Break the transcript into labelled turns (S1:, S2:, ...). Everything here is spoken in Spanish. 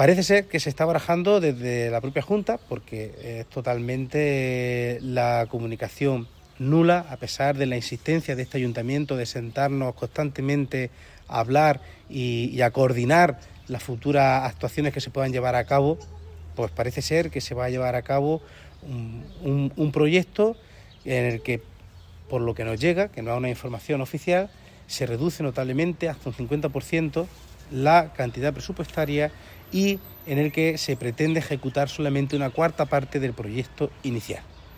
S1: Parece ser que se está barajando desde la propia Junta, porque es totalmente la comunicación nula, a pesar de la insistencia de este ayuntamiento de sentarnos constantemente a hablar y a coordinar las futuras actuaciones que se puedan llevar a cabo. Pues parece ser que se va a llevar a cabo un proyecto en el que, por lo que nos llega, que no es una información oficial, se reduce notablemente hasta un 50% la cantidad presupuestaria y en el que se pretende ejecutar solamente una cuarta parte del proyecto inicial.